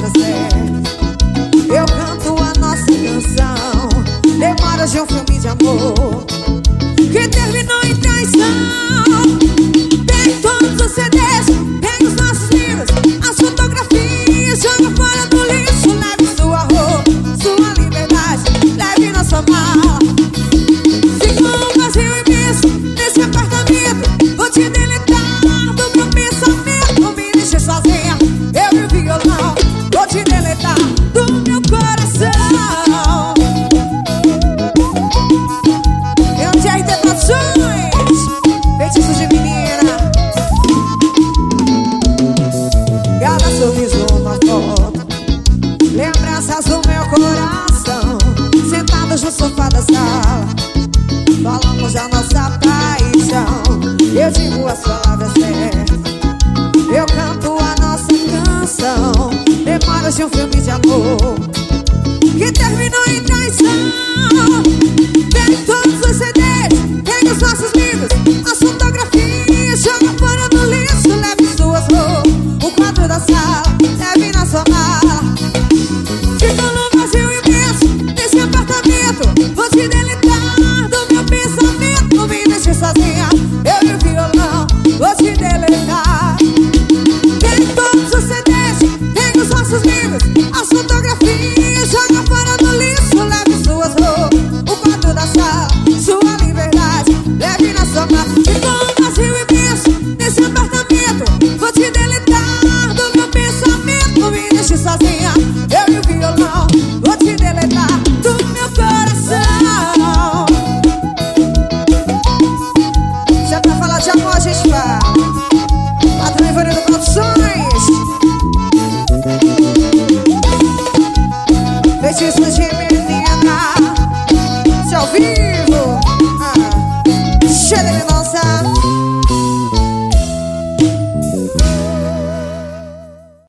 der certo. Eu canto a nossa canção, memórias de um filme de amor que terminou em traição. Tem todos os CDs, tem os nossos livros, as fotografias, joga fora do lixo. Leve sua roupa, sua liberdade, leve nossa mala. Ficou um vazio imenso nesse apartamento. Vou te deletar do meu pensamento. Me deixe sozinha, eu e o violão. Vou te deletar do meu coração. Eu de RT Produções, feitiço de menina. Cada sorriso uma foto, lembranças do meu coração. Sentados no sofá da sala, falamos da nossa paixão. Eu digo a sua